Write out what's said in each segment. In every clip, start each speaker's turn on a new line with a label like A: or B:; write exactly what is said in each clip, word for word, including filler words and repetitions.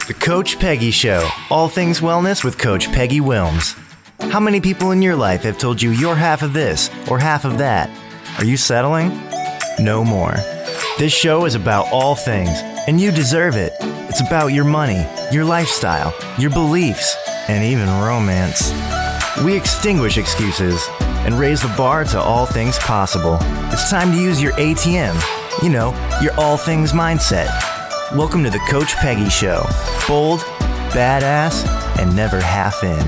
A: The Coach Peggy Show. All things wellness with Coach Peggy Wilms. How many people in your life have told you you're half of this or half of that? Are you settling? No more. This show is about all things, and you deserve it. It's about your money, your lifestyle, your beliefs, and even romance. We extinguish excuses and raise the bar to all things possible. It's time to use your A T M. You know, your all things mindset. Welcome to the Coach Peggy Show. Bold, badass, and never half in.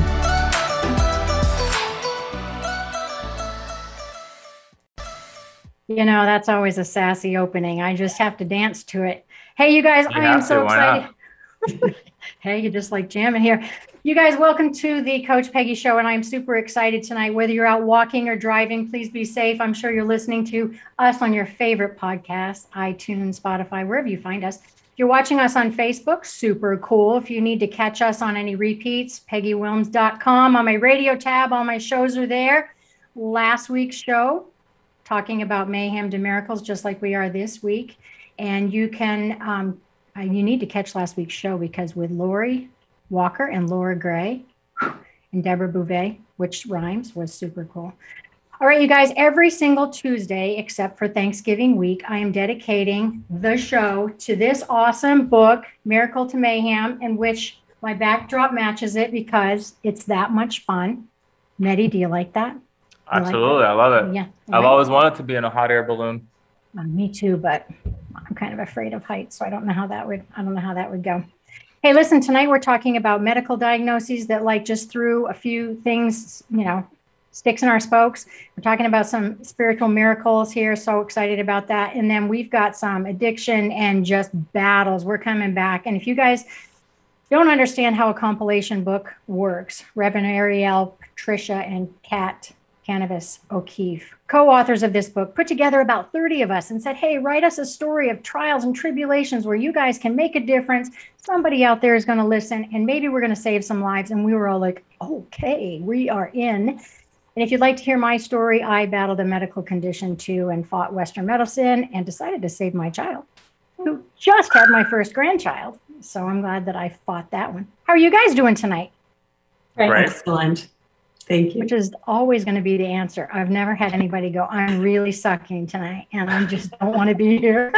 B: You know, that's always a sassy opening. I just have to dance to it. Hey, you guys, you I am so to, excited. Hey, you're just like jamming here. You guys, welcome to the Coach Peggy Show, and I'm super excited tonight. Whether you're out walking or driving, please be safe. I'm sure you're listening to us on your favorite podcast, iTunes, Spotify, wherever you find us. If you're watching us on Facebook, super cool. If you need to catch us on any repeats, peggy wilms dot com. On my radio tab, all my shows are there. Last week's show, talking about mayhem to miracles, just like we are this week. And you can, um, you need to catch last week's show because with Lori Walker and Laura Gray and Deborah Bouvet, which rhymes, was super cool. All right, you guys, every single Tuesday, except for Thanksgiving week, I am dedicating the show to this awesome book, Miracle to Mayhem, in which my backdrop matches it because it's that much fun. Medi, do you like that?
C: Absolutely. Like I love it.
B: Yeah.
C: I've
B: right.
C: always wanted to be in a hot air balloon.
B: Uh, me too, but I'm kind of afraid of heights, so I don't know how that would, I don't know how that would go. Hey, listen, tonight we're talking about medical diagnoses that like just threw a few things, you know, sticks in our spokes. We're talking about some spiritual miracles here. So excited about that. And then we've got some addiction and just battles. We're coming back. And if you guys don't understand how a compilation book works, Reverend Ariel, Patricia, and Kat Cannabis O'Keefe, co-authors of this book, put together about thirty of us and said, hey, write us a story of trials and tribulations where you guys can make a difference. Somebody out there is going to listen, and maybe we're going to save some lives. And we were all like, okay, we are in. And if you'd like to hear my story, I battled a medical condition too and fought Western medicine and decided to save my child, who just had my first grandchild. So I'm glad that I fought that one. How are you guys doing tonight?
D: Right. Excellent. Thank you.
B: Which is always going to be the answer. I've never had anybody go, I'm really sucking tonight and I just don't want to be here.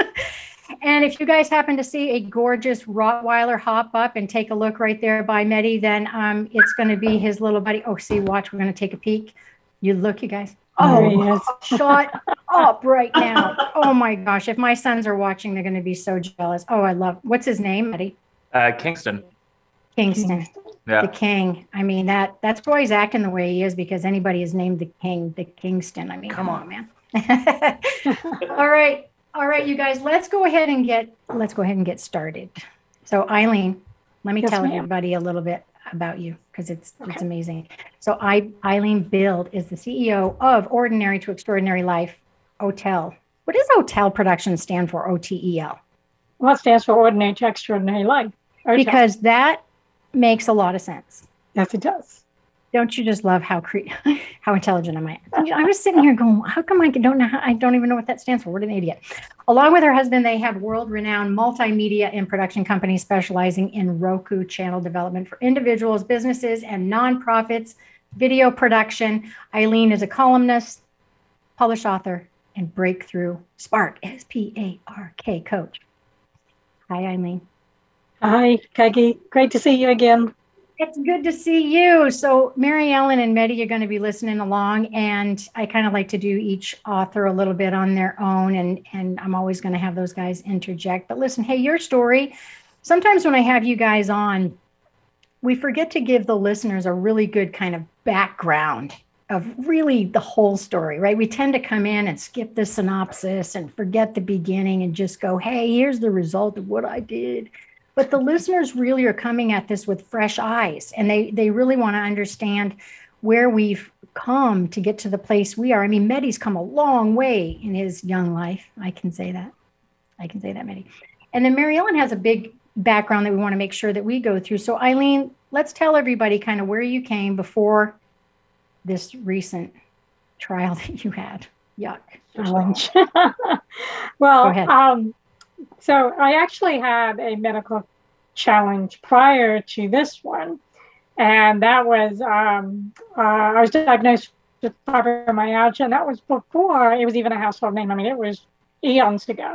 B: And if you guys happen to see a gorgeous Rottweiler hop up and take a look right there by Medi, then um, it's going to be his little buddy. Oh, see, watch, we're going to take a peek. You look, you guys. Oh, yes. Shut up right now. Oh my gosh. If my sons are watching, they're going to be so jealous. Oh, I love, what's his name, Medi?
C: Uh, Kingston.
B: Kingston.
C: Yeah.
B: The king. I mean, that that's why he's acting the way he is, because anybody is named the king, the Kingston. I mean, come on, man. All right. All right, you guys, let's go ahead and get let's go ahead and get started. So Eileen, let me yes, tell ma'am. everybody a little bit about you because it's okay. It's amazing. So I Eileen Bild is the C E O of Ordinary to Extraordinary Life Hotel. What does Hotel Production stand for? O T E L.
E: Well, it stands for Ordinary to Extraordinary Life. Hotel.
B: Because that makes a lot of sense.
E: Yes, it does.
B: Don't you just love how cre- how intelligent am I? I was sitting here going, how come I don't know? How, I don't even know what that stands for. What an idiot. Along with her husband, they have world-renowned multimedia and production companies specializing in Roku channel development for individuals, businesses, and nonprofits, video production. Eileen is a columnist, published author, and breakthrough Spark, S P A R K coach. Hi, Eileen.
E: Hi, Peggy. Great to see you again.
B: It's good to see you. So Mary Ellen and Medi are going to be listening along, and I kind of like to do each author a little bit on their own, and, and I'm always going to have those guys interject. But listen, hey, your story, sometimes when I have you guys on, we forget to give the listeners a really good kind of background of really the whole story, right? We tend to come in and skip the synopsis and forget the beginning and just go, hey, here's the result of what I did. But the listeners really are coming at this with fresh eyes, and they they really want to understand where we've come to get to the place we are. I mean, Medi's come a long way in his young life. I can say that. I can say that, Medi. And then Mary Ellen has a big background that we want to make sure that we go through. So Eileen, let's tell everybody kind of where you came before this recent trial that you had. Yuck.
E: Well, um, so I actually had a medical challenge prior to this one. And that was, um, uh, I was diagnosed with fibromyalgia, and that was before it was even a household name. I mean, it was eons ago.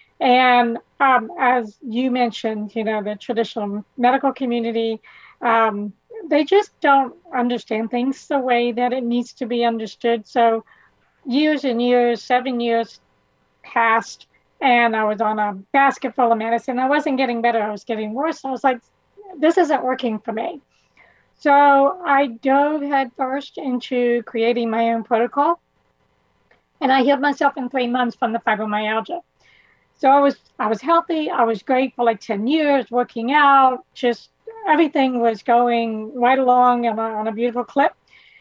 E: And um, as you mentioned, you know, the traditional medical community, um, they just don't understand things the way that it needs to be understood. So years and years, seven years passed, and I was on a basket full of medicine. I wasn't getting better. I was getting worse. I was like, this isn't working for me. So I dove headfirst into creating my own protocol, and I healed myself in three months from the fibromyalgia. So I was I was healthy. I was great for like ten years, working out, just everything was going right along on a, on a beautiful clip.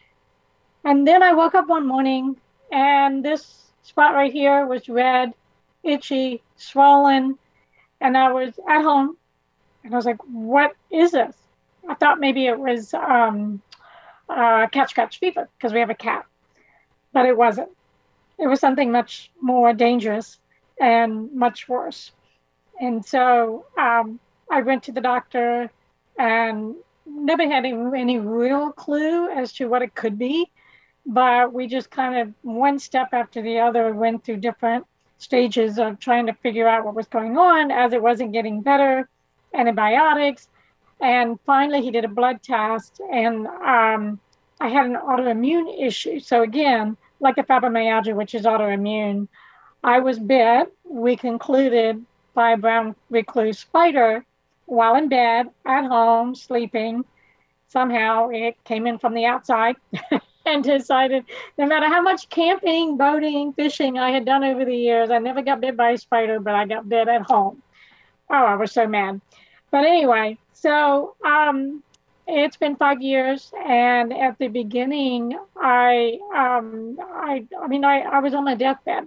E: And then I woke up one morning, and this spot right here was red, itchy, swollen, and I was at home, and I was like, what is this? I thought maybe it was um, uh, cat scratch fever because we have a cat, but it wasn't. It was something much more dangerous and much worse. And so um, I went to the doctor and never had any, any real clue as to what it could be, but we just kind of one step after the other went through different stages of trying to figure out what was going on as it wasn't getting better, antibiotics. And finally, he did a blood test, and um, I had an autoimmune issue. So again, like the fibromyalgia, which is autoimmune, I was bit. We concluded by a brown recluse spider while in bed, at home, sleeping. Somehow it came in from the outside and decided no matter how much camping, boating, fishing I had done over the years, I never got bit by a spider, but I got bit at home. Oh, I was so mad. But anyway, so um, it's been five years, and at the beginning, I, um, I, I mean, I, I was on my deathbed,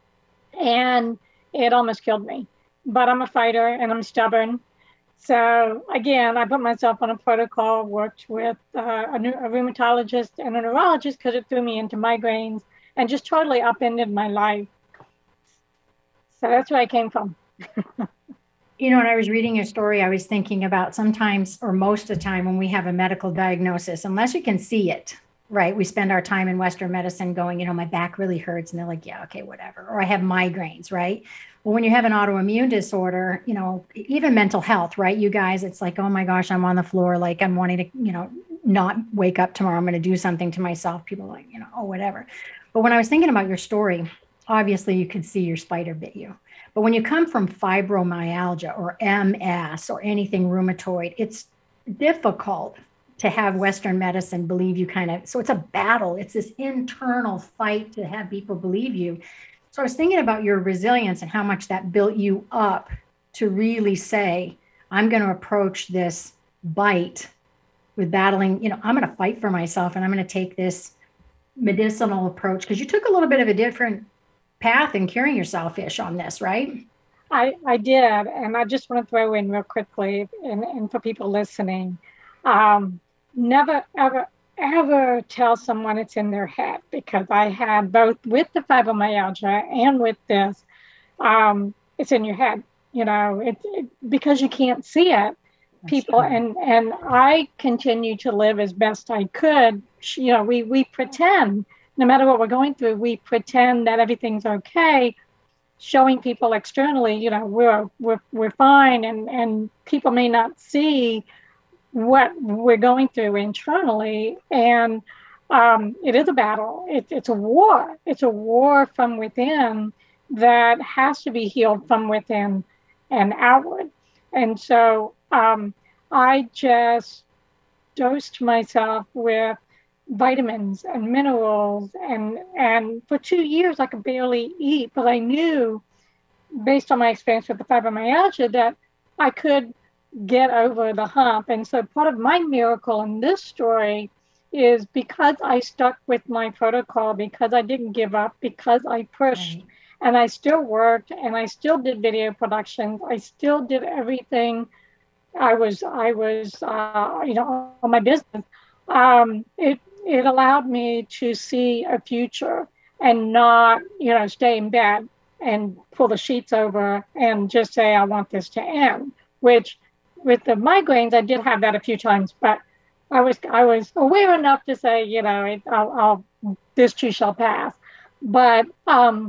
E: and it almost killed me. But I'm a fighter, and I'm stubborn. So again, I put myself on a protocol, worked with uh, a, a rheumatologist and a neurologist because it threw me into migraines and just totally upended my life. So that's where I came from.
B: You know, when I was reading your story, I was thinking about sometimes or most of the time when we have a medical diagnosis, unless you can see it, right? We spend our time in Western medicine going, you know, my back really hurts. And they're like, yeah, okay, whatever. Or I have migraines, right? Well, when you have an autoimmune disorder, you know, even mental health, right? You guys, it's like, oh my gosh, I'm on the floor. Like I'm wanting to, you know, not wake up tomorrow. I'm going to do something to myself. People are like, you know, oh, whatever. But when I was thinking about your story, obviously you could see your spider bit you. But when you come from fibromyalgia or M S or anything rheumatoid, it's difficult to have Western medicine believe you kind of, so it's a battle. It's this internal fight to have people believe you. So I was thinking about your resilience and how much that built you up to really say, I'm going to approach this bite with battling, you know, I'm going to fight for myself and I'm going to take this medicinal approach, because you took a little bit of a different path in curing yourself-ish on this, right?
E: I, I did. And I just want to throw in real quickly, and, and for people listening, um, never, ever, ever tell someone it's in their head, because I had both with the fibromyalgia and with this, um, it's in your head, you know, it, it because you can't see it. That's people true. and and I continue to live as best I could. You know, we we pretend, no matter what we're going through, we pretend that everything's okay, showing people externally, you know, we're we're we're fine, and and people may not see what we're going through internally. And um, it is a battle. It, it's a war. It's a war from within that has to be healed from within and outward. And so um, I just dosed myself with vitamins and minerals, and and for two years I could barely eat, but I knew, based on my experience with the fibromyalgia, that I could get over the hump. And so part of my miracle in this story is because I stuck with my protocol, because I didn't give up, because I pushed, right. And I still worked, and I still did video productions. I still did everything. I was, I was, uh, you know, on my business. Um, it it allowed me to see a future and not, you know, stay in bed and pull the sheets over and just say, I want this to end, which with the migraines, I did have that a few times, but I was I was aware enough to say, you know, it, I'll, I'll this too shall pass. But um,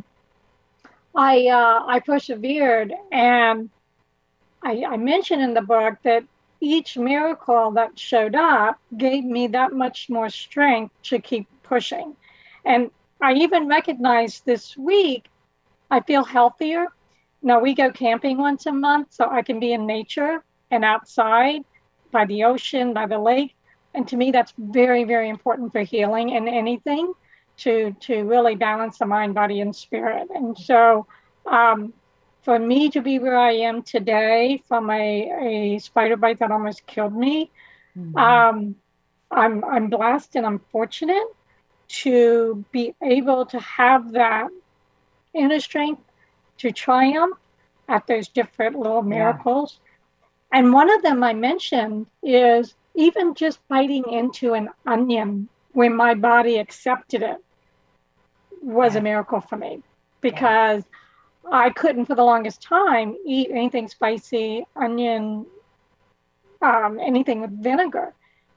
E: I uh, I persevered, and I, I mentioned in the book that each miracle that showed up gave me that much more strength to keep pushing. And I even recognized this week, I feel healthier. Now, we go camping once a month, so I can be in nature and outside by the ocean, by the lake. And to me, that's very, very important for healing and anything to, to really balance the mind, body, and spirit. And so um, for me to be where I am today from a, a spider bite that almost killed me, mm-hmm. um, I'm, I'm blessed and I'm fortunate to be able to have that inner strength to triumph at those different little miracles. Yeah. And one of them I mentioned is even just biting into an onion when my body accepted it was yeah. a miracle for me, because yeah. I couldn't for the longest time eat anything spicy, onion, um, anything with vinegar.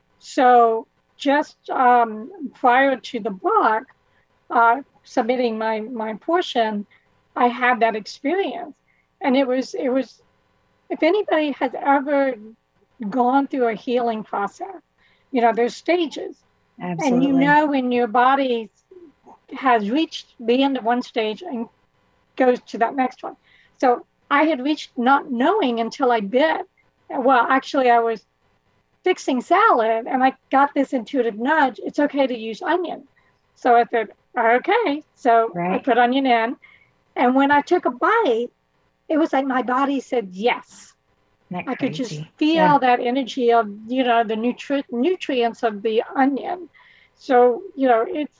E: So just um, prior to the book, uh, submitting my, my portion, I had that experience. And it was, it was, if anybody has ever gone through a healing process, you know, there's stages. Absolutely. And you know when your body has reached the end of one stage and goes to that next one. So I had reached not knowing until I bit. Well, actually, I was fixing salad and I got this intuitive nudge. It's okay to use onion. So I said, okay. So right. I put onion in. And when I took a bite, it was like my body said yes. I could just feel yeah. that energy of, you know, the nutri- nutrients of the onion. So, you know, it's,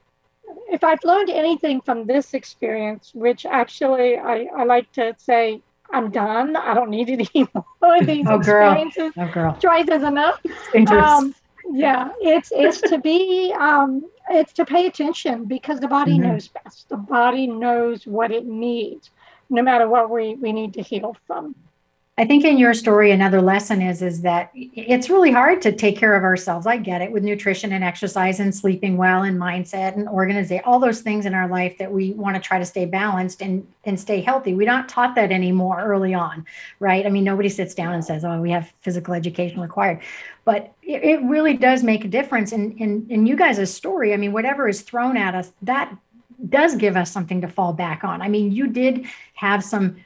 E: if I've learned anything from this experience, which actually I, I like to say, I'm done. I don't need it anymore. These
B: oh,
E: experiences.
B: Girl. Oh, girl.
E: Twice is enough.
B: Dangerous.
E: Um, yeah, it's it's to be, um, it's to pay attention, because the body mm-hmm. knows best. The body knows what it needs, no matter what we, we need to heal from.
B: I think in your story, another lesson is, is that it's really hard to take care of ourselves. I get it, with nutrition and exercise and sleeping well and mindset and organization, all those things in our life that we want to try to stay balanced and, and stay healthy. We're not taught that anymore early on, right? I mean, nobody sits down and says, oh, we have physical education required. But it, it really does make a difference. And in, in you guys' story, I mean, whatever is thrown at us, that does give us something to fall back on. I mean, you did have some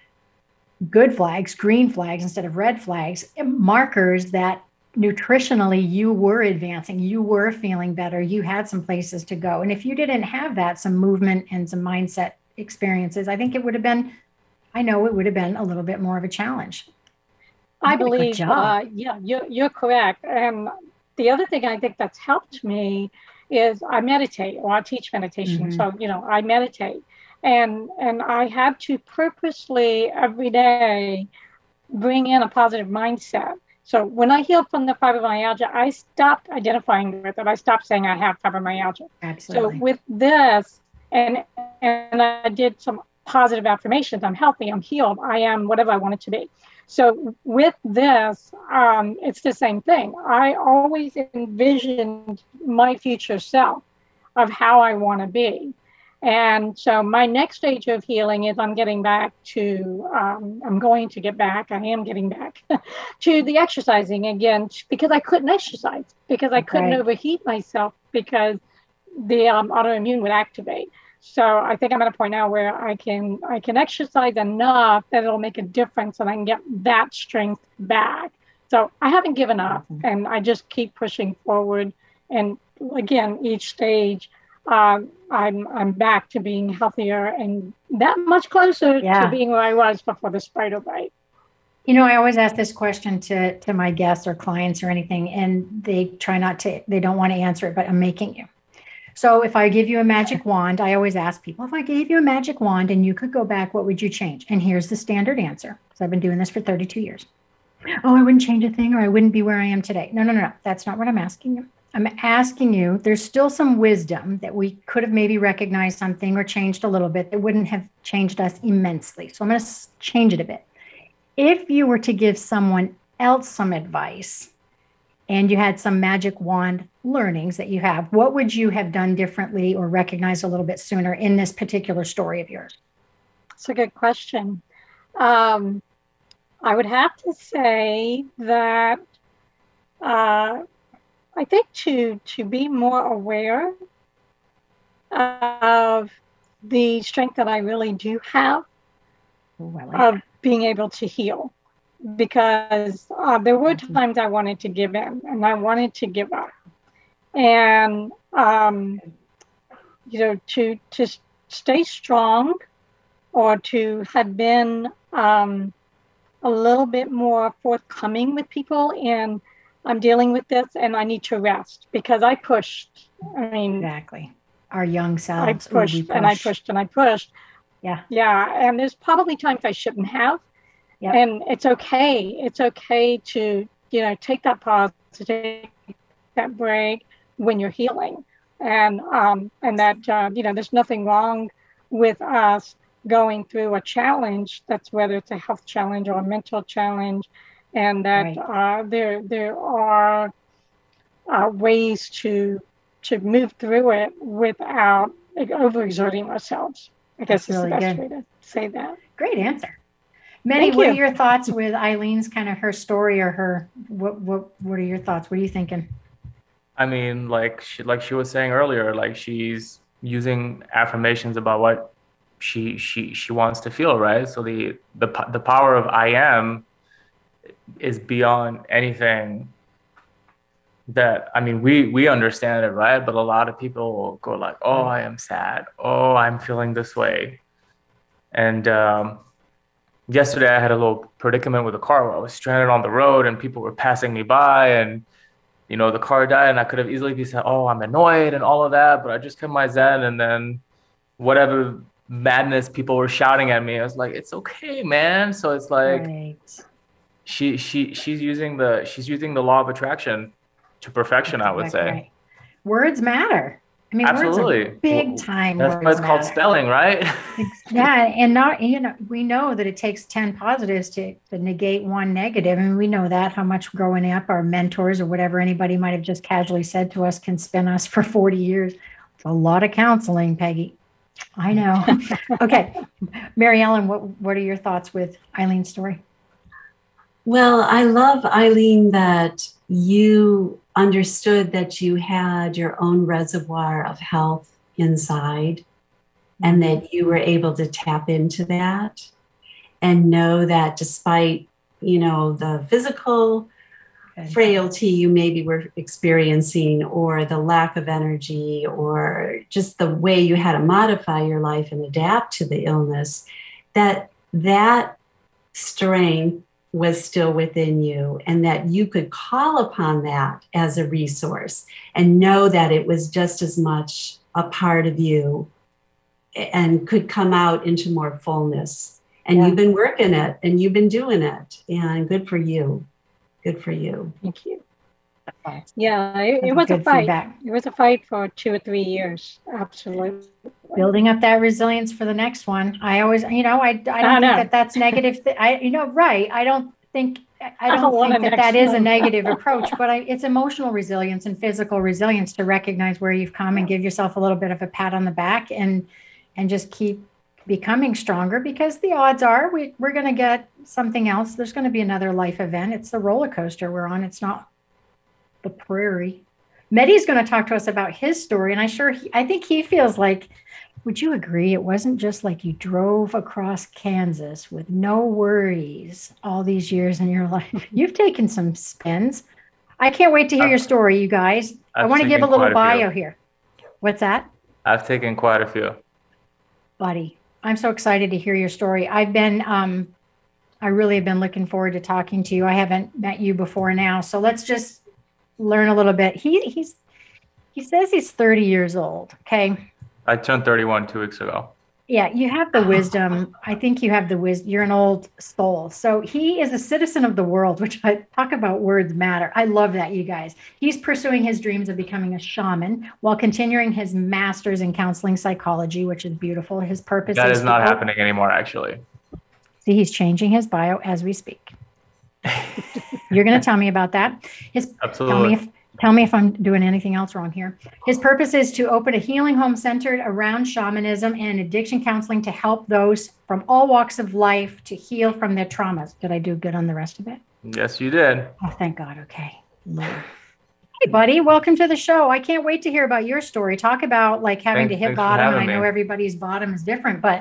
B: good flags, green flags instead of red flags, markers that nutritionally you were advancing, you were feeling better, you had some places to go. And if you didn't have that, some movement and some mindset experiences, I think it would have been, I know it would have been a little bit more of a challenge.
E: I believe, uh, yeah, you're, you're correct. And the other thing I think that's helped me is I meditate, or I teach meditation. Mm-hmm. So, you know, I meditate. And and I had to purposely every day bring in a positive mindset. So when I healed from the fibromyalgia, I stopped identifying with it. I stopped saying I have fibromyalgia.
B: Absolutely.
E: So with this, and and I did some positive affirmations. I'm healthy. I'm healed. I am whatever I want it to be. So with this, um, it's the same thing. I always envisioned my future self of how I want to be. And so my next stage of healing is I'm getting back to, um, I'm going to get back, I am getting back to the exercising again, because I couldn't exercise, because I couldn't right. overheat myself, because the um, autoimmune would activate. So I think I'm at a point now where I can I can exercise enough that it'll make a difference and I can get that strength back. So I haven't given up, and I just keep pushing forward. And again, each stage, Um, I'm I'm back to being healthier and that much closer yeah. to being where I was before the spider bite.
B: You know, I always ask this question to, to my guests or clients or anything, and they try not to, they don't want to answer it, but I'm making you. So if I give you a magic wand, I always ask people, if I gave you a magic wand and you could go back, what would you change? And here's the standard answer, because I've been doing this for thirty-two years. Oh, I wouldn't change a thing, or I wouldn't be where I am today. No, no, no, no. That's not what I'm asking you. I'm asking you, there's still some wisdom that we could have maybe recognized something or changed a little bit that wouldn't have changed us immensely. So I'm going to change it a bit. If you were to give someone else some advice, and you had some magic wand learnings that you have, what would you have done differently or recognized a little bit sooner in this particular story of yours?
E: That's a good question. Um, I would have to say that uh, I think to to be more aware of the strength that I really do have
B: Ooh, I like
E: of
B: that.
E: being able to heal, because uh, there were times I wanted to give in and I wanted to give up, and um, you know, to to stay strong, or to have been um, a little bit more forthcoming with people, and I'm dealing with this and I need to rest, because I pushed. I mean,
B: Exactly. Our young
E: I
B: selves. Ooh,
E: pushed
B: we
E: and I
B: push.
E: pushed and I pushed.
B: Yeah.
E: Yeah. And there's probably times I shouldn't have.
B: Yep.
E: And it's okay. It's okay to, you know, take that pause, to take that break when you're healing. And, um, and that, uh, you know, there's nothing wrong with us going through a challenge, that's whether it's a health challenge or a mental challenge. And that
B: Right.
E: uh, there, there are uh, ways to, to move through it without overexerting ourselves. I guess
B: That's
E: is
B: really
E: the best
B: good.
E: way to say that.
B: Great answer. Medi,
E: Thank
B: what
E: you.
B: are your thoughts with Eileen's kind of her story, or her, what, what, what are your thoughts? What are you thinking?
C: I mean, like she, like she was saying earlier, like she's using affirmations about what she she she wants to feel, right? So the the the power of I am is beyond anything that, I mean, we we understand it, right? But a lot of people will go like, oh, I am sad. Oh, I'm feeling this way. And um, yesterday I had a little predicament with a car where I was stranded on the road and people were passing me by, and you know, the car died, and I could have easily be said, oh, I'm annoyed and all of that, but I just kept my zen. And then whatever madness people were shouting at me, I was like, it's okay, man. So it's like,
B: Right.
C: she she she's using the she's using the law of attraction to perfection, I would say.
B: Right. Words matter. I mean,
C: Absolutely.
B: words are big time.
C: That's why it's called spelling, right?
B: Yeah, and not, you know, we know that it takes ten positives to, to negate one negative, and we know that, how much growing up our mentors or whatever anybody might have just casually said to us can spin us for forty years. It's a lot of counseling, Peggy. I know. Okay, Mary Ellen, what what are your thoughts with Eileen's story?
D: Well, I love, Eileen, that you understood that you had your own reservoir of health inside, and that you were able to tap into that and know that despite, you know, the physical okay. frailty you maybe were experiencing, or the lack of energy, or just the way you had to modify your life and adapt to the illness, that that strength was still within you, and that you could call upon that as a resource and know that it was just as much a part of you and could come out into more fullness. And yeah. You've been working it, and you've been doing it, and good for you. Good for you.
E: Thank you. Yeah, it, it was a fight. Feedback. It was a fight for two or three years. Absolutely.
B: Building up that resilience for the next one. I always, you know, I, I don't I think know. that that's negative. Th- I, you know, right. I don't think, I don't, I don't think that that is a negative approach, but I, it's emotional resilience and physical resilience to recognize where you've come and give yourself a little bit of a pat on the back, and, and just keep becoming stronger, because the odds are we, we're going to get something else. There's going to be another life event. It's the roller coaster we're on. It's not the prairie. Medi's going to talk to us about his story, and I sure he, I think he feels like, would you agree, it wasn't just like you drove across Kansas with no worries all these years in your life. You've taken some spins. I can't wait to hear I've, your story, you guys. I've I want to give a little bio here. What's that?
C: I've taken quite a few.
B: Buddy, I'm so excited to hear your story. I've been, um, I really have been looking forward to talking to you. I haven't met you before now, so let's just learn a little bit. He he's he says he's thirty years old. Okay.
C: I turned thirty-one two weeks ago.
B: Yeah, you have the wisdom. I think you have the wisdom. You're an old soul. So he is a citizen of the world, which I talk about words matter. I love that, you guys. He's pursuing his dreams of becoming a shaman while continuing his master's in counseling psychology, which is beautiful. His purpose
C: that
B: is
C: is not
B: to-
C: happening anymore, actually.
B: See, he's changing his bio as we speak. You're going to tell me about that. His,
C: Absolutely.
B: Tell me if tell me if I'm doing anything else wrong here. His purpose is to open a healing home centered around shamanism and addiction counseling to help those from all walks of life to heal from their traumas. Did I do good on the rest of it?
C: Yes, you did.
B: Oh, thank God. Okay. Hey, buddy, welcome to the show. I can't wait to hear about your story. Talk about like having
C: thanks,
B: to hit
C: thanks
B: bottom. And I
C: me.
B: know everybody's bottom is different, but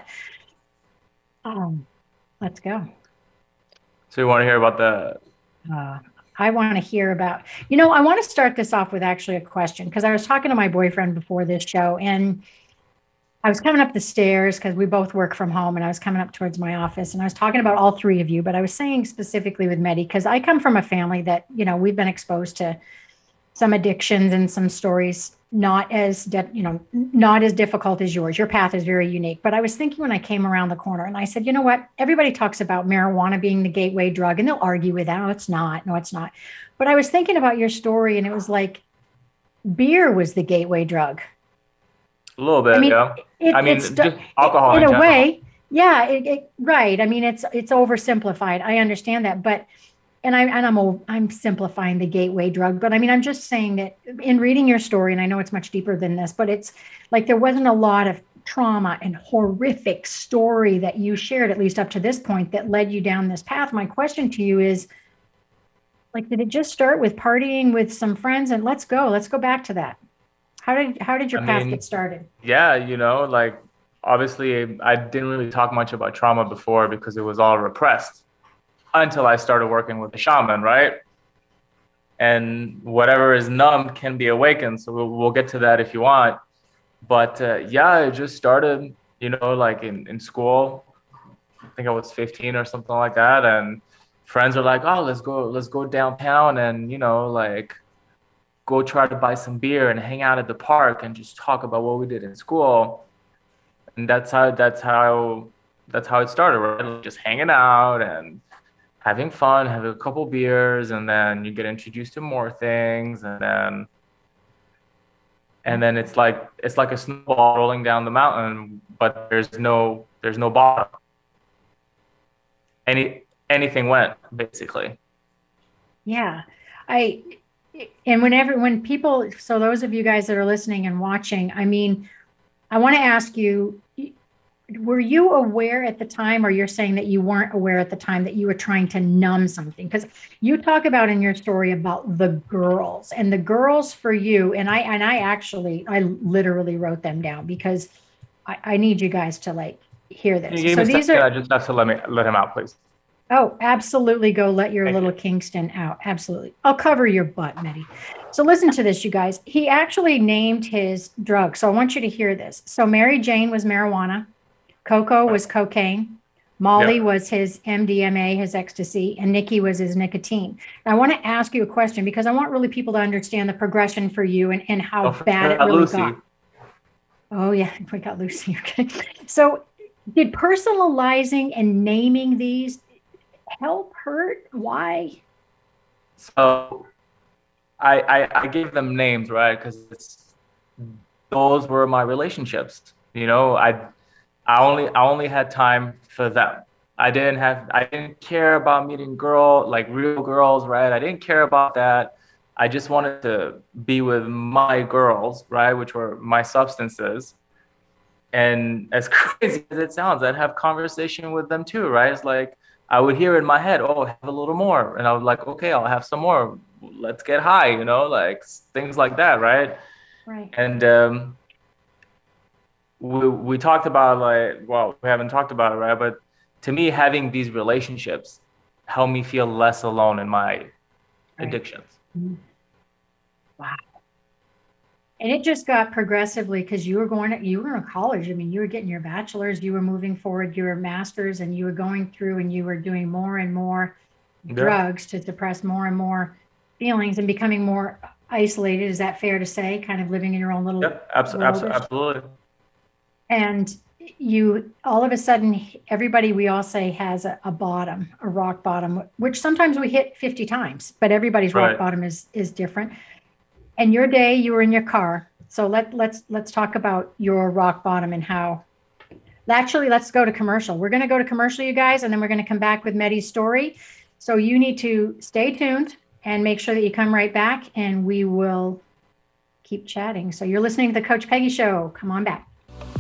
B: um, let's go.
C: So you want to hear about the...
B: Uh, I want to hear about, you know, I want to start this off with actually a question, because I was talking to my boyfriend before this show, and I was coming up the stairs because we both work from home, and I was coming up towards my office, and I was talking about all three of you, but I was saying specifically with Medi, because I come from a family that, you know, we've been exposed to some addictions and some stories not as, de- you know, not as difficult as yours. Your path is very unique. But I was thinking when I came around the corner and I said, you know what, everybody talks about marijuana being the gateway drug, and they'll argue with that. No, it's not. No, it's not. But I was thinking about your story, and it was like beer was the gateway drug.
C: A little bit,
B: I mean,
C: yeah.
B: It,
C: I mean,
B: it's,
C: just alcohol
B: in,
C: in
B: a
C: general.
B: way. Yeah, it, it, right. I mean, it's it's oversimplified. I understand that, but and I and I'm I'm simplifying the gateway drug. But I mean, I'm just saying that in reading your story, and I know it's much deeper than this, but it's like there wasn't a lot of trauma and horrific story that you shared, at least up to this point, that led you down this path. My question to you is, like, did it just start with partying with some friends and let's go, let's go back to that? How did how did your
C: I
B: path
C: mean,
B: get started?
C: Yeah, you know, like obviously I didn't really talk much about trauma before because it was all repressed until I started working with the shaman, right? And whatever is numb can be awakened. So we'll, we'll get to that if you want. But uh, yeah, it just started, you know, like in, in school. I think I was fifteen or something like that. And friends are like, oh, let's go, let's go downtown and, you know, like go try to buy some beer and hang out at the park and just talk about what we did in school. And that's how, that's how, that's how it started, right? Just hanging out and having fun, having a couple beers, and then you get introduced to more things, and then and then it's like it's like a snowball rolling down the mountain, but there's no there's no bottom. Any anything went, basically.
B: Yeah. I and whenever when people, so those of you guys that are listening and watching, I mean, I want to ask you, were you aware at the time, or you're saying that you weren't aware at the time that you were trying to numb something? Because you talk about in your story about the girls and the girls for you. And I, and I actually, I literally wrote them down because I, I need you guys to like hear this.
C: You
B: So
C: me
B: these
C: are,
B: are,
C: I just have to let me, let him out, please.
B: Oh, absolutely. Go let your
C: Thank
B: little
C: you.
B: Kingston out. Absolutely. I'll cover your butt, Medi. So listen to this, you guys. He actually named his drug. So I want you to hear this. So Mary Jane was marijuana. Coco was cocaine. Molly
C: Yeah.
B: was his M D M A, his ecstasy, and Nikki was his nicotine. And I want to ask you a question because I want really people to understand the progression for you and, and how
C: Don't
B: bad it
C: forget
B: really
C: Lucy.
B: got. Oh, yeah. We got Lucy. Okay. So did personalizing and naming these help, hurt? Why?
C: So I, I I gave them names, right? Because those were my relationships. You know, I I only I only had time for them. I didn't have I didn't care about meeting girl like real girls, right? I didn't care about that. I just wanted to be with my girls, right, which were my substances. And as crazy as it sounds, I'd have conversation with them too, right? It's like I would hear in my head, oh, have a little more. And I was like, okay, I'll have some more. Let's get high, you know, like things like that, right?
B: Right.
C: And um, we we talked about like, well, we haven't talked about it, right? But to me, having these relationships helped me feel less alone in my
B: Right.
C: addictions.
B: Wow. And it just got progressively because you were going to, you were in college. I mean, you were getting your bachelor's, you were moving forward, your master's, and you were going through and you were doing more and more
C: Yeah.
B: drugs to suppress more and more feelings and becoming more isolated. Is that fair to say? Kind of living in your own little
C: Yep, abs- abs-
B: worldish?
C: absolutely.
B: And you, all of a sudden, everybody, we all say has a, a bottom, a rock bottom, which sometimes we hit fifty times, but everybody's rock
C: Right.
B: bottom is is different. And your day, you were in your car. So let let's let's talk about your rock bottom and how. Actually, let's go to commercial. We're going to go to commercial, you guys, and then we're going to come back with Medi's story. So you need to stay tuned and make sure that you come right back, and we will keep chatting. So you're listening to the Coach Peggy Show. Come on back.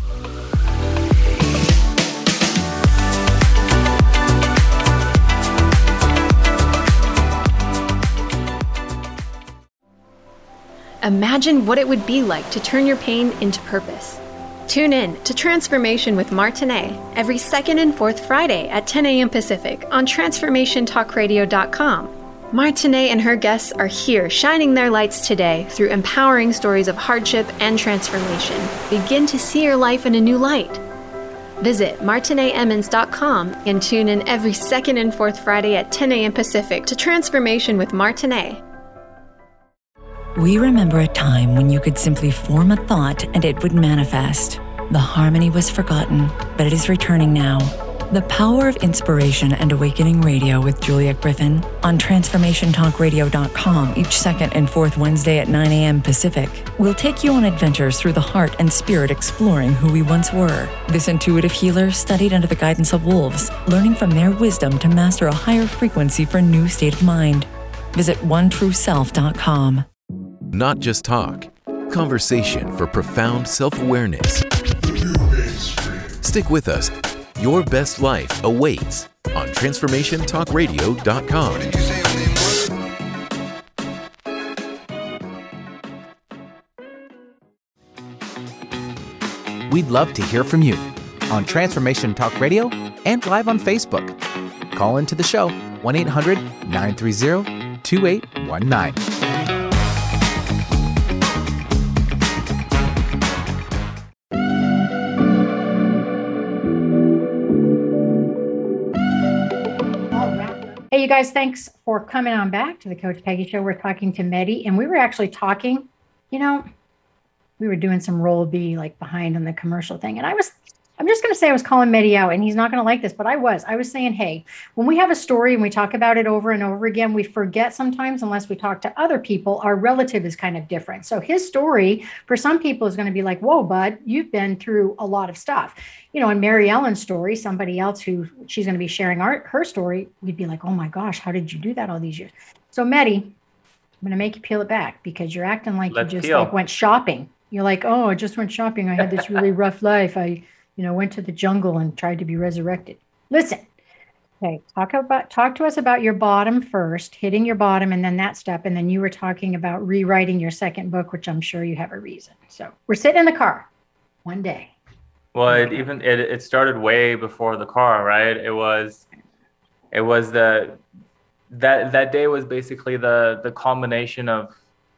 F: Imagine what it would be like to turn your pain into purpose. Tune in to Transformation with Martinet every second and fourth Friday at ten a.m. Pacific on transformation talk radio dot com. Martinet and her guests are here shining their lights today through empowering stories of hardship and transformation. Begin to see your life in a new light. Visit martinet emmons dot com and tune in every second and fourth Friday at ten a.m. Pacific to Transformation with Martinet.
G: We remember a time when you could simply form a thought and it would manifest. The harmony was forgotten, but it is returning now. The Power of Inspiration and Awakening Radio with Juliet Griffin on transformation talk radio dot com each second and fourth Wednesday at nine a.m. Pacific. We'll take you on adventures through the heart and spirit, exploring who we once were. This intuitive healer studied under the guidance of wolves, learning from their wisdom to master a higher frequency for a new state of mind. Visit one true self dot com.
H: Not just talk, conversation for profound self-awareness. Stick with us. Your best life awaits on transformation talk radio dot com.
I: We'd love to hear from you on Transformation Talk Radio and live on Facebook. Call into the show one eight hundred nine three zero two eight one nine.
B: Hey, you guys, thanks for coming on back to the Coach Peggy Show. We're talking to Medi, and we were actually talking, you know, we were doing some roll B like behind on the commercial thing. And I was, I'm just going to say I was calling Medi out, and he's not going to like this, but I was, I was saying, hey, when we have a story and we talk about it over and over again, we forget sometimes, unless we talk to other people, our relative is kind of different. So his story for some people is going to be like, whoa, bud, you've been through a lot of stuff. You know, in Mary Ellen's story, somebody else who she's going to be sharing our, her story, we'd be like, oh my gosh, how did you do that all these years? So Medi, I'm going to make you peel it back, because you're acting like Let's you just like went shopping. You're like, oh, I just went shopping. I had this really rough life. I, you know, went to the jungle and tried to be resurrected. Listen, okay, talk about, talk to us about your bottom first, hitting your bottom, and then that step. And then you were talking about rewriting your second book, which I'm sure you have a reason. So we're sitting in the car one day.
C: Well, it even it, it started way before the car, right? It was, it was the that that day was basically the the culmination of.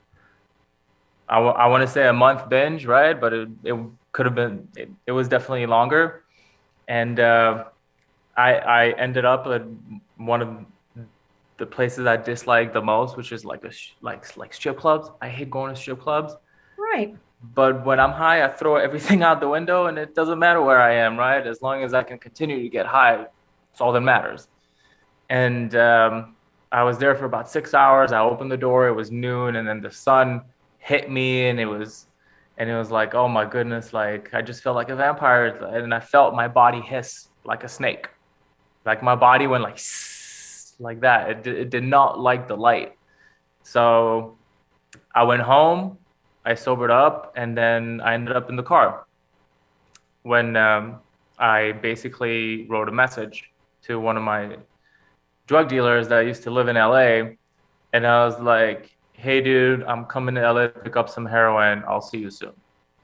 C: I, w- I want to say a month binge, right? But it it could have been. It, it was definitely longer, and uh, I I ended up at one of the places I dislike the most, which is like a sh- like like strip clubs. I hate going to strip clubs.
B: Right.
C: But when I'm high, I throw everything out the window, and it doesn't matter where I am, right? As long as I can continue to get high, it's all that matters. And um, I was there for about six hours. I opened the door. It was noon, and then the sun hit me, and it was, and it was like, oh my goodness, like I just felt like a vampire, and I felt my body hiss like a snake, like my body went like like that. It it did not like the light. So I went home. I sobered up, and then I ended up in the car when um, I basically wrote a message to one of my drug dealers that used to live in L A. And I was like, hey, dude, I'm coming to L A to pick up some heroin. I'll see you soon.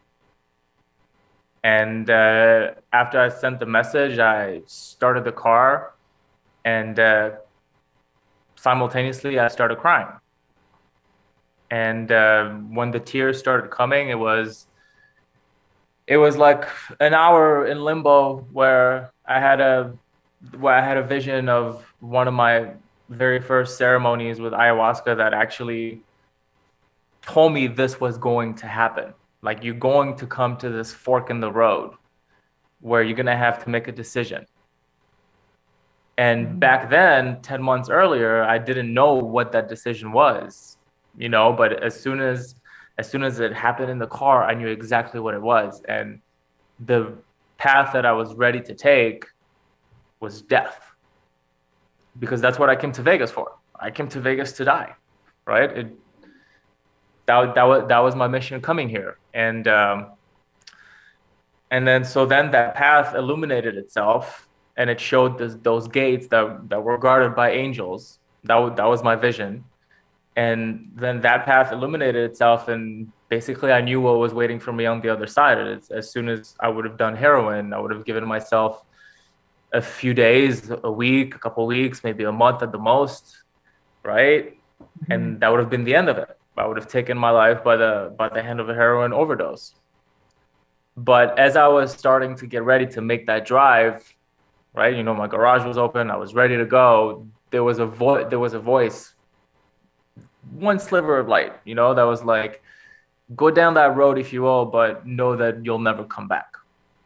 C: And uh, after I sent the message, I started the car, and uh, simultaneously I started crying. And uh, when the tears started coming, it was it was like an hour in limbo where I had a where I had a vision of one of my very first ceremonies with ayahuasca that actually told me this was going to happen. Like, you're going to come to this fork in the road where you're going to have to make a decision. And mm-hmm. back then, ten months earlier, I didn't know what that decision was. You know, but as soon as as soon as it happened in the car, I knew exactly what it was. And the path that I was ready to take was death. because that's what I came to Vegas for. I came to Vegas to die, right? It, that, that was that was my mission coming here. And um, and then so then that path illuminated itself, and it showed this, those gates that, that were guarded by angels. That, w- that was my vision. And then that path illuminated itself, and basically I knew what was waiting for me on the other side. It's, as soon as I would have done heroin, I would have given myself a few days, a week, a couple of weeks, maybe a month at the most, right? Mm-hmm. And that would have been the end of it. I would have taken my life by the by the hand of a heroin overdose. But as I was starting to get ready to make that drive, right? You know, my garage was open. I was ready to go. There was a vo- There was a voice. One sliver of light, you know, that was like, go down that road if you will, but know that you'll never come back.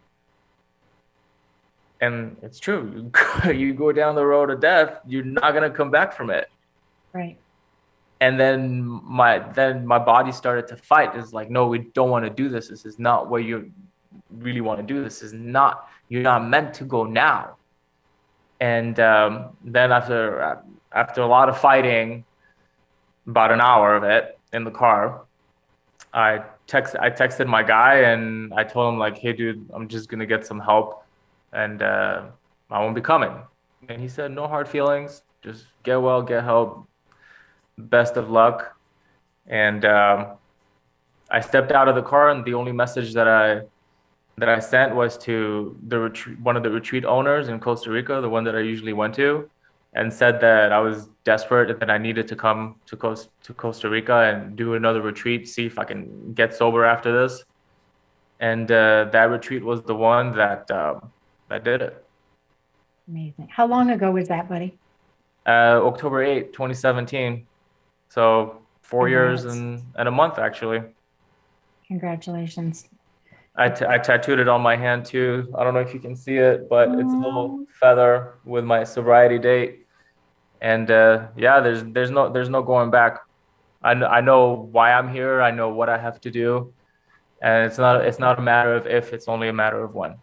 C: And it's true. You go down the road of death, you're not going to come back from it.
B: Right.
C: And then my then my body started to fight. It's like, no, we don't want to do this. This is not what you really want to do. This is not, you're not meant to go now. And um, then after after a lot of fighting, about an hour of it in the car, I text I texted my guy and I told him like, hey dude, I'm just gonna get some help and uh, I won't be coming. And he said, no hard feelings, just get well, get help, best of luck. And um, I stepped out of the car, and the only message that I that I sent was to the retreat, one of the retreat owners in Costa Rica, the one that I usually went to, and said that I was desperate and that I needed to come to Coast to Costa Rica and do another retreat, see if I can get sober after this. And uh, that retreat was the one that um, that did it.
B: Amazing. How long ago was that, buddy?
C: Uh, October eighth, twenty seventeen. So four Congrats. years and, and a month, actually.
B: Congratulations.
C: I, t- I tattooed it on my hand too. I don't know if you can see it, but it's a little feather with my sobriety date. And uh, yeah, there's there's no there's no going back. I, kn- I know why I'm here. I know what I have to do, and it's not it's not a matter of if. It's only a matter of when.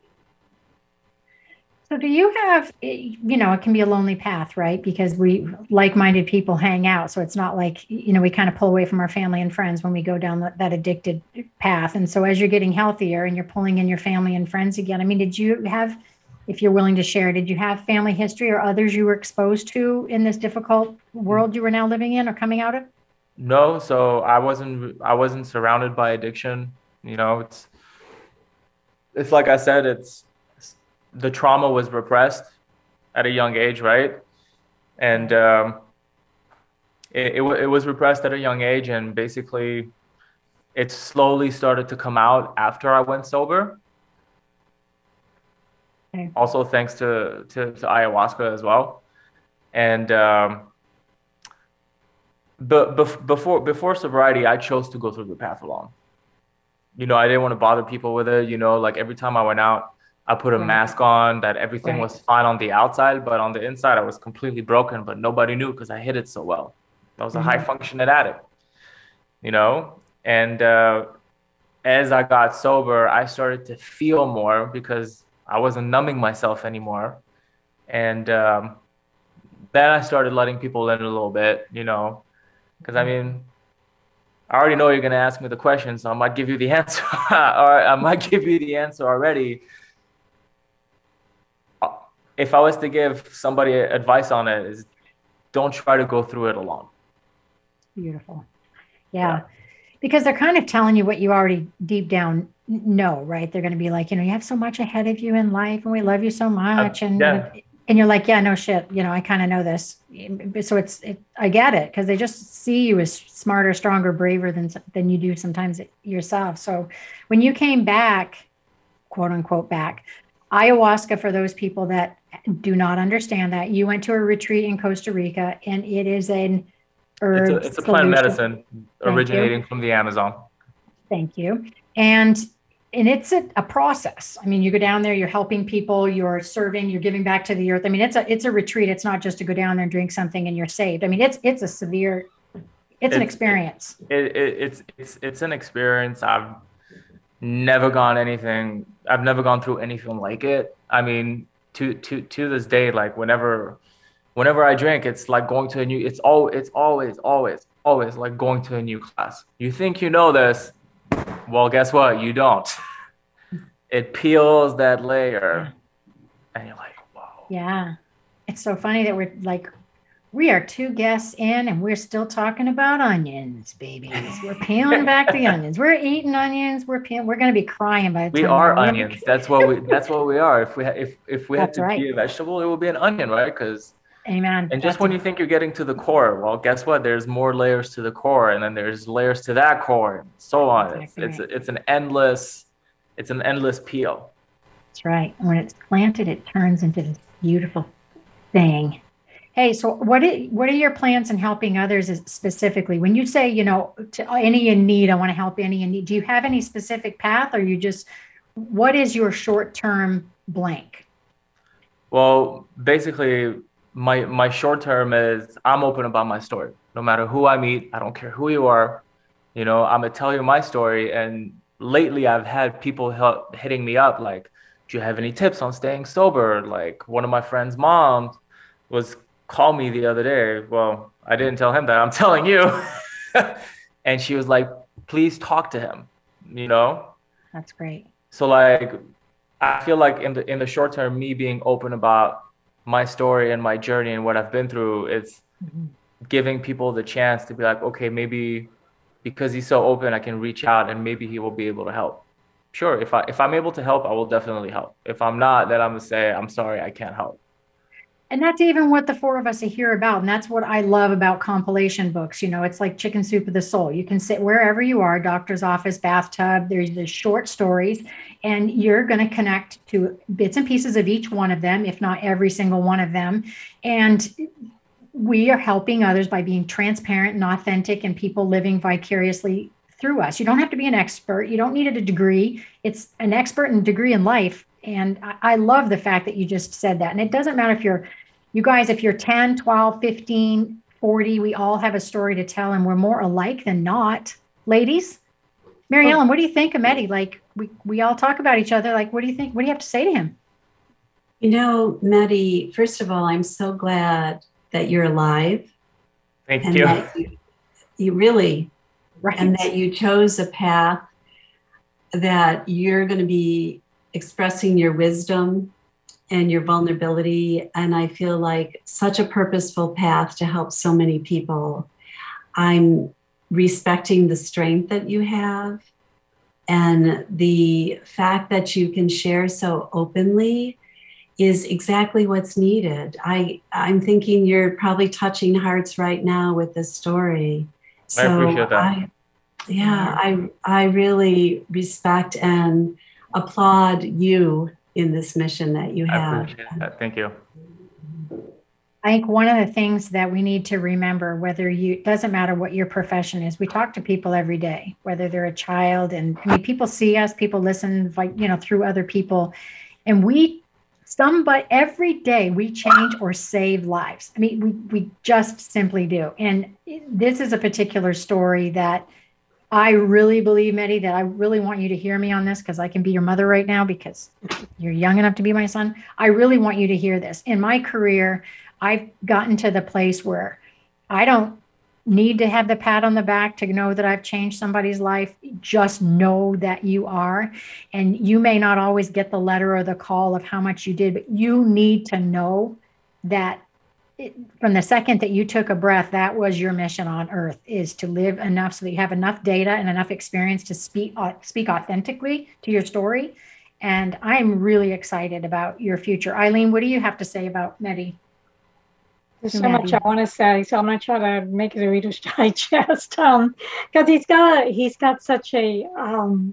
B: So do you have, you know, it can be a lonely path, right? Because we like-minded people hang out. So it's not like, you know, we kind of pull away from our family and friends when we go down that, that addicted path. And so as you're getting healthier and you're pulling in your family and friends again, I mean, did you have, if you're willing to share, did you have family history or others you were exposed to in this difficult world you were now living in or coming out of?
C: No. So I wasn't, I wasn't surrounded by addiction. You know, it's, it's like I said, it's, the trauma was repressed at a young age, right? And um, it, it, it was repressed at a young age, and basically it slowly started to come out after I went sober. Okay. Also thanks to, to, to ayahuasca as well. And um, but bef- before before sobriety, I chose to go through the path alone. You know, I didn't want to bother people with it. You know, like every time I went out, I put a right. mask on, that everything right. was fine on the outside, but on the inside, I was completely broken, but nobody knew because I hid it so well. I was mm-hmm. a high functioning addict, you know? And uh, as I got sober, I started to feel more because I wasn't numbing myself anymore. And um, then I started letting people in a little bit, you know, because I mean, I already know you're going to ask me the question, so I might give you the answer, or I might give you the answer already. If I was to give somebody advice on it, is don't try to go through it alone.
B: Beautiful. Yeah. yeah. Because they're kind of telling you what you already deep down know, right? They're going to be like, you know, you have so much ahead of you in life and we love you so much. Uh, and, yeah. and you're like, yeah, no shit. You know, I kind of know this. So it's, it, I get it. Cause they just see you as smarter, stronger, braver than, than you do sometimes yourself. So when you came back, quote unquote, back, ayahuasca, for those people that do not understand that, you went to a retreat in Costa Rica, and it is an herb.
C: It's a, it's a plant medicine originating from the Amazon.
B: Thank you. And and it's a, a process. I mean, you go down there, you're helping people, you're serving, you're giving back to the earth. I mean, it's a it's a retreat. It's not just to go down there and drink something and you're saved. I mean, it's it's a severe, it's, it's an experience.
C: It, it, it's it's it's an experience. I've never gone anything. I've never gone through anything like it. I mean, to to to this day, like whenever whenever I drink, it's like going to a new, it's all, it's always, always, always like going to a new class. You think you know this, well, guess what? You don't. It peels that layer and you're like, wow.
B: Yeah. It's so funny that we're like, we are two guests in and we're still talking about onions, babies. We're peeling back the onions. We're eating onions. We're peeling. We're going to be crying by the
C: we
B: time
C: are
B: we're
C: onions. That's what we. That's what we are. If we ha- if if we had
B: That's
C: to
B: right.
C: be a vegetable, it would be an onion, right? Because
B: Amen.
C: and just
B: That's
C: when
B: a-
C: you think you're getting to the core, well, guess what? There's more layers to the core, and then there's layers to that core, and so on.
B: Exactly
C: it's
B: right.
C: it's it's an endless, it's an endless peel.
B: That's right. When it's planted, it turns into this beautiful thing. Hey, so what are, what are your plans in helping others specifically? When you say, you know, to any in need, I want to help any in need. Do you have any specific path, or you just, what is your short-term blank?
C: Well, basically, my my short term is I'm open about my story. No matter who I meet, I don't care who you are. You know, I'm gonna tell you my story. And lately, I've had people help, hitting me up like, "Do you have any tips on staying sober?" Like one of my friend's moms was call me the other day. Well, I didn't tell him that. I'm telling you. And she was like, "Please talk to him." You know.
B: That's great.
C: So like, I feel like in the in the short term, me being open about my story and my journey and what I've been through, it's mm-hmm. giving people the chance to be like, okay, maybe because he's so open, I can reach out and maybe he will be able to help. Sure, if I if I'm able to help, I will definitely help. If I'm not, then I'm gonna say, I'm sorry, I can't help.
B: And that's even what the four of us are here about. And that's what I love about compilation books. You know, it's like Chicken Soup of the Soul. You can sit wherever you are, doctor's office, bathtub, there's the short stories, and you're going to connect to bits and pieces of each one of them, if not every single one of them. And we are helping others by being transparent and authentic, and people living vicariously through us. You don't have to be an expert. You don't need a degree. It's an expert and degree in life. And I love the fact that you just said that. And it doesn't matter if you're, you guys, if you're ten, twelve, fifteen, forty, we all have a story to tell, and we're more alike than not. Ladies, Mary Ellen, what do you think of Mehdi? Like, we, we all talk about each other. Like, what do you think? What do you have to say to him?
D: You know, Mehdi, first of all, I'm so glad that you're alive.
C: Thank
D: and
C: you.
D: That you. You really,
B: right.
D: And that you chose a path that you're going to be expressing your wisdom and your vulnerability. And I feel like such a purposeful path to help so many people. I'm respecting the strength that you have and the fact that you can share so openly is exactly what's needed. I, I'm thinking you're probably touching hearts right now with this story. So
C: I appreciate that.
D: I, yeah, I, I really respect and applaud you in this mission that you have.
C: I appreciate that. Thank you.
B: I think one of the things that we need to remember, whether you, it doesn't matter what your profession is, we talk to people every day, whether they're a child, and I mean, people see us, people listen, like, you know, through other people, and we, some, but every day we change or save lives. I mean, we, we just simply do. And this is a particular story that I really believe, Mehdi, that I really want you to hear me on this, because I can be your mother right now because you're young enough to be my son. I really want you to hear this. In my career, I've gotten to the place where I don't need to have the pat on the back to know that I've changed somebody's life. Just know that you are. And you may not always get the letter or the call of how much you did, but you need to know that it, from the second that you took a breath, that was your mission on earth, is to live enough so that you have enough data and enough experience to speak, uh, speak authentically to your story. And I'm really excited about your future. Eileen, what do you have to say about Mehdi?
E: There's so much I want to say, so I'm going to try to make it a Reader's Digest, um, because he's got he's got such a um,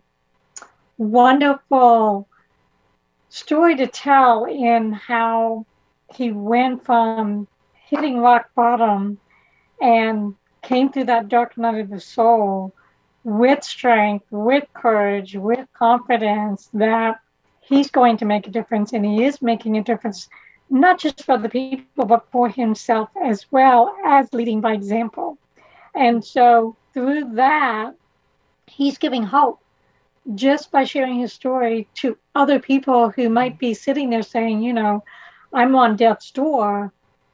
E: wonderful story to tell in how he went from hitting rock bottom and came through that dark night of the soul with strength, with courage, with confidence that he's going to make a difference, and he is making a difference, not just for the people, but for himself as well, as leading by example. And so through that, he's giving hope just by sharing his story to other people who might be sitting there saying, you know, I'm on death's door.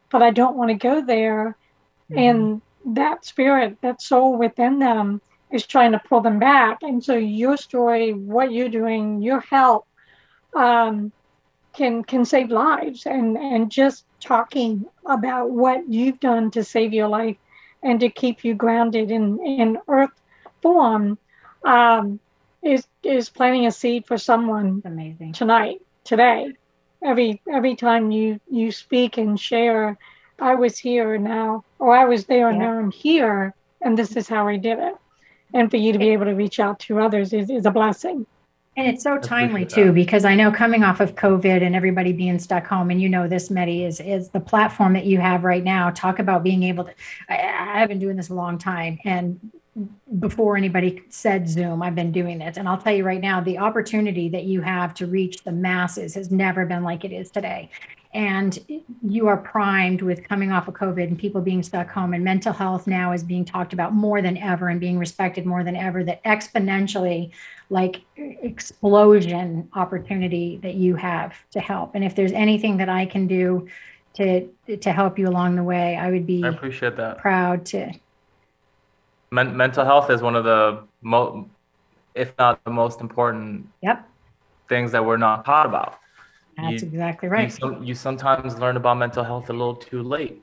E: but I don't want to go there. Mm-hmm. And that spirit, that soul within them is trying to pull them back. And so your story, what you're doing, your help um, can can save lives. And, and just talking about what you've done to save your life and to keep you grounded in, in earth form um, is is planting a seed for someone
B: amazing
E: tonight, today. Every every time you, you speak and share, I was here now, or I was there, and yeah. now I'm here, and this is how I did it. And for you to be able to reach out to others is, is a blessing.
B: And it's so timely too, because I know coming off of COVID and everybody being stuck home, and you know this, Medi, is is the platform that you have right now. Talk about being able to, I, I have been doing this a long time, and before anybody said Zoom, I've been doing this. And I'll tell you right now, the opportunity that you have to reach the masses has never been like it is today. And you are primed with coming off of COVID and people being stuck home, and mental health now is being talked about more than ever and being respected more than ever, that exponentially, like explosion opportunity that you have to help. And if there's anything that I can do to to help you along the way, I would be
C: I appreciate that.
B: proud to.
C: Men- mental health is one of the most, if not the most important
B: yep.
C: things that we're not taught about.
B: That's
C: you,
B: exactly right.
C: You, some, you sometimes learn about mental health a little too late.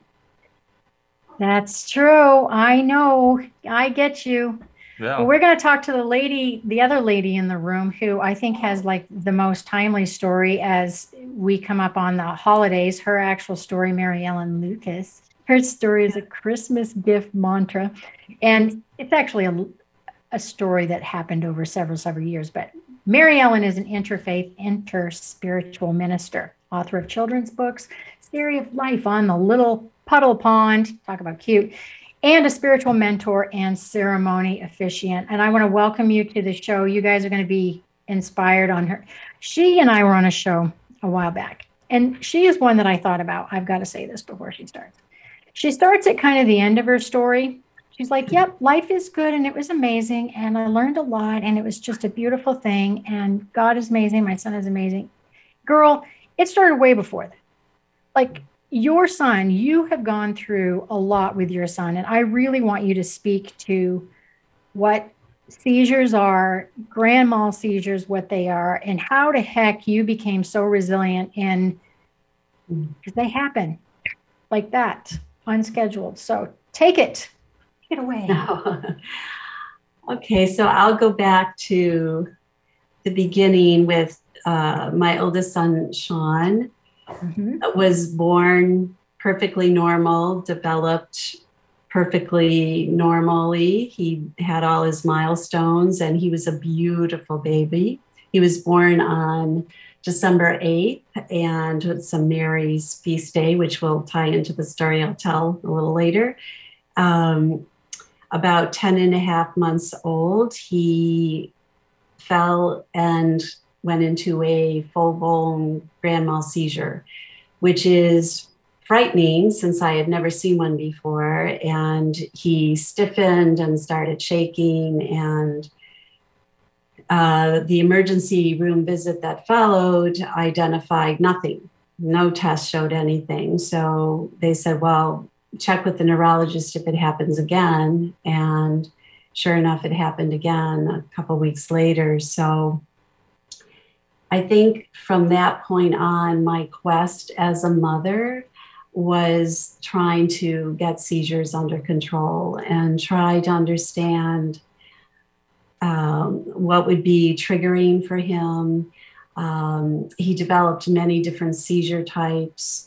B: That's true. I know. I get you.
C: Yeah.
B: Well, we're going to talk to the lady, the other lady in the room, who I think has like the most timely story as we come up on the holidays. Her actual story, Mary Ellen Lucas. Her story is a Christmas gift mantra. And it's actually a, a story that happened over several, several years. But Mary Ellen is an interfaith, interspiritual minister, author of children's books, Theory of Life on the Little Puddle Pond, talk about cute, and a spiritual mentor and ceremony officiant. And I want to welcome you to the show. You guys are going to be inspired on her. She and I were on a show a while back, and she is one that I thought about. I've got to say this before she starts. She starts at kind of the end of her story. She's like, yep, life is good, and it was amazing, and I learned a lot, and it was just a beautiful thing, and God is amazing, my son is amazing. Girl, it started way before that. Like, your son, you have gone through a lot with your son, and I really want you to speak to what seizures are, grand mal seizures, what they are, and how the heck you became so resilient in, because they happen like that, unscheduled. So take it. Get away.
D: No. Okay, so I'll go back to the beginning with uh, my oldest son, Sean, mm-hmm. was born perfectly normal, developed perfectly normally. He had all his milestones, and he was a beautiful baby. He was born on December eighth, and it's a Mary's feast day, which will tie into the story I'll tell a little later. Um, About ten and a half months old, he fell and went into a full-blown grand mal seizure, which is frightening since I had never seen one before. And he stiffened and started shaking. And uh, the emergency room visit that followed identified nothing. No test showed anything. So they said, well, check with the neurologist if it happens again. And sure enough, it happened again a couple of weeks later. So I think from that point on, my quest as a mother was trying to get seizures under control and try to understand um, what would be triggering for him. Um, he developed many different seizure types.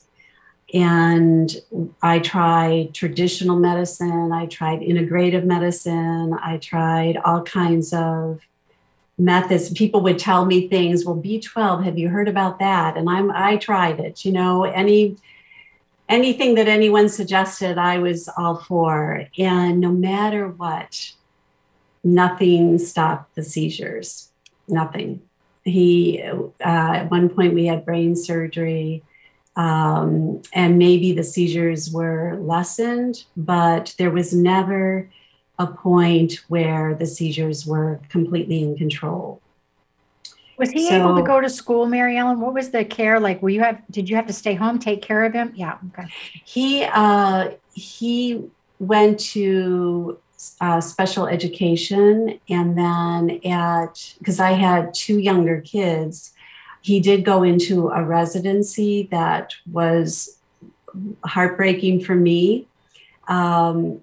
D: And I tried traditional medicine, I tried integrative medicine, I tried all kinds of methods. People would tell me things, well, B twelve, have you heard about that? And I'm I tried it, you know, any anything that anyone suggested, I was all for. And no matter what, nothing stopped the seizures, nothing. He, uh, at one point we had brain surgery. Um, and maybe the seizures were lessened, but there was never a point where the seizures were completely in control.
B: Was he
D: so,
B: able to go to school, Mary Ellen? What was the care like? Were you have, did you have to stay home, take care of him? Yeah. Okay.
D: He, uh, he went to uh, special education, and then at, because I had two younger kids, he did go into a residency that was heartbreaking for me. Um,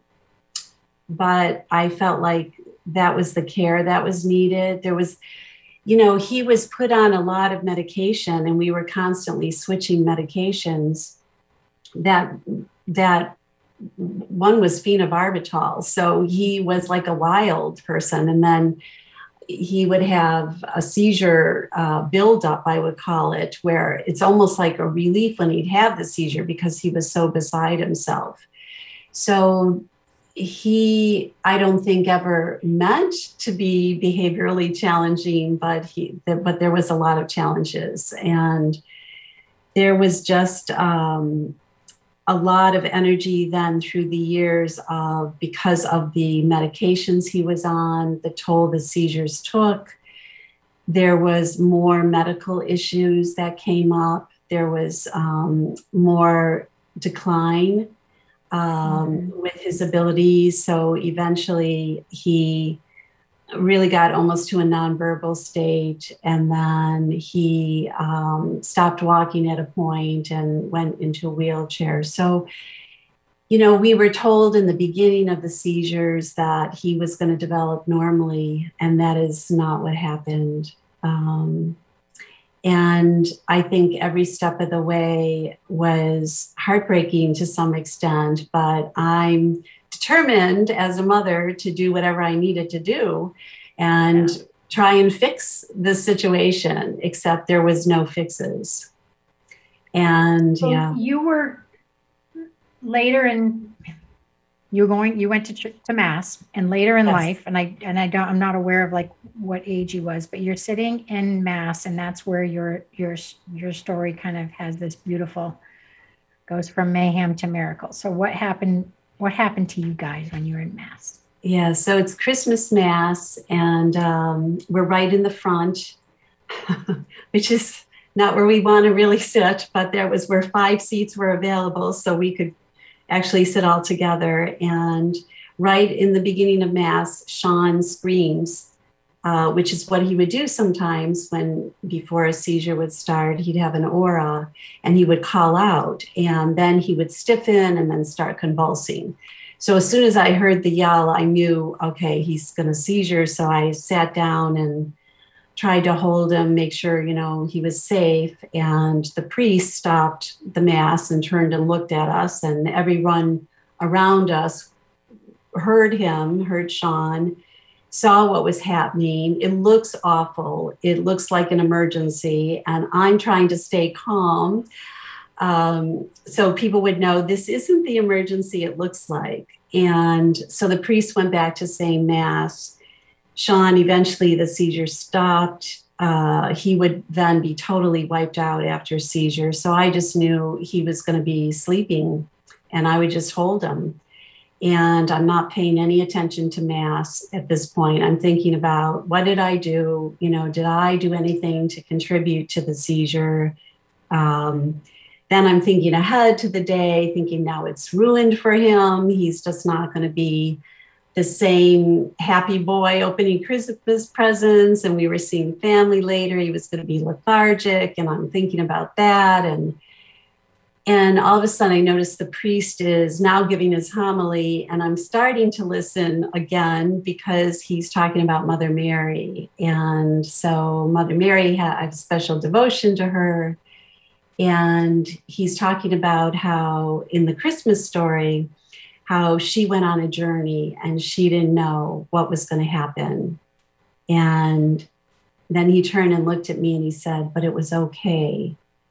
D: but I felt like that was the care that was needed. There was, you know, he was put on a lot of medication, and we were constantly switching medications. That that one was phenobarbital, so he was like a wild person. And then he would have a seizure uh, buildup, I would call it, where it's almost like a relief when he'd have the seizure because he was so beside himself. So he, I don't think, ever meant to be behaviorally challenging, but he, but there was a lot of challenges, and there was just um, a lot of energy then through the years of, because of the medications he was on, the toll the seizures took. There was more medical issues that came up. There was um, more decline um, with his abilities. So eventually he really got almost to a nonverbal state. And then he um, stopped walking at a point and went into a wheelchair. So, you know, we were told in the beginning of the seizures that he was going to develop normally, and that is not what happened. Um, And I think every step of the way was heartbreaking to some extent, but I'm determined as a mother to do whatever I needed to do and yeah. try and fix the situation, except there was no fixes. And
B: so
D: yeah.
B: You were later in, you were going, you went to to Mass, and later in yes. life, and I and I don't, I'm not aware of like what age he was, but you're sitting in Mass, and that's where your your your story kind of has this beautiful, goes from mayhem to miracle. So what happened? What happened to you guys when you were in Mass?
D: Yeah, so it's Christmas Mass, and um, we're right in the front, which is not where we want to really sit, but there was where five seats were available, so we could actually sit all together. And right in the beginning of Mass, Sean screams, uh, which is what he would do sometimes when, before a seizure would start, he'd have an aura and he would call out, and then he would stiffen and then start convulsing. So as soon as I heard the yell, I knew, okay, he's going to seizure. So I sat down and tried to hold him, make sure, you know, he was safe. And the priest stopped the Mass and turned and looked at us, and everyone around us heard him, heard Sean, saw what was happening. It looks awful. It looks like an emergency. And I'm trying to stay calm. Um, so people would know this isn't the emergency it looks like. And so the priest went back to saying Mass. Sean, eventually the seizure stopped. Uh, he would then be totally wiped out after seizure. So I just knew he was going to be sleeping, and I would just hold him. And I'm not paying any attention to Mass at this point. I'm thinking about, what did I do? You know, did I do anything to contribute to the seizure? Um, then I'm thinking ahead to the day, thinking now it's ruined for him. He's just not going to be the same happy boy opening Christmas presents, and we were seeing family later. He was going to be lethargic, and I'm thinking about that. And and all of a sudden I noticed the priest is now giving his homily, and I'm starting to listen again because he's talking about Mother Mary. And so Mother Mary, had, I have a special devotion to her. And he's talking about how in the Christmas story, how she went on a journey and she didn't know what was going to happen. And then he turned and looked at me and he said, but it was okay.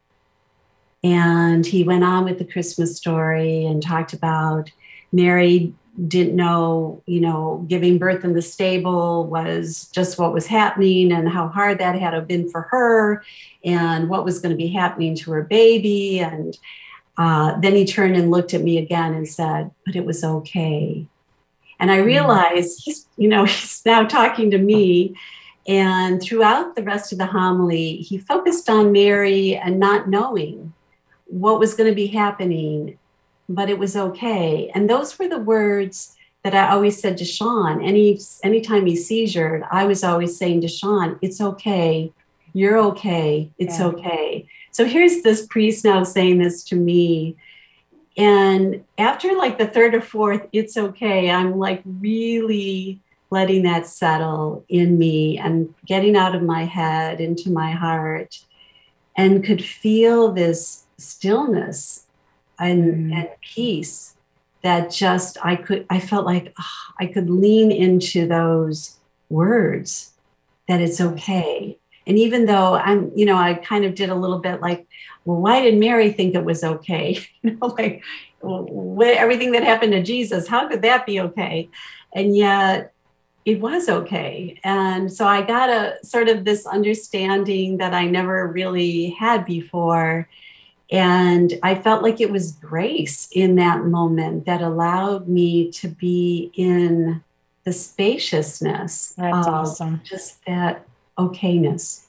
D: And he went on with the Christmas story and talked about Mary didn't know, you know, giving birth in the stable was just what was happening, and how hard that had been for her, and what was going to be happening to her baby. And Uh, then he turned and looked at me again and said, but it was okay. And I realized he's, you know, he's now talking to me, And throughout the rest of the homily, he focused on Mary and not knowing what was going to be happening, but it was okay. And those were the words that I always said to Sean. Any anytime he seizured, I was always saying to Sean, it's okay. You're okay. It's yeah. okay. So here's this priest now saying this to me. And after like the third or fourth, it's okay, I'm like really letting that settle in me and getting out of my head into my heart, and could feel this stillness and, mm. and peace that just I could, I felt like oh, I could lean into those words that it's okay. And even though I'm, you know, I kind of did a little bit like, well, why did Mary think it was okay? You know, like well, everything that happened to Jesus, how could that be okay? And yet it was okay. And so I got a sort of this understanding that I never really had before. And I felt like it was grace in that moment that allowed me to be in the spaciousness
B: That's
D: of
B: awesome.
D: Just that okayness.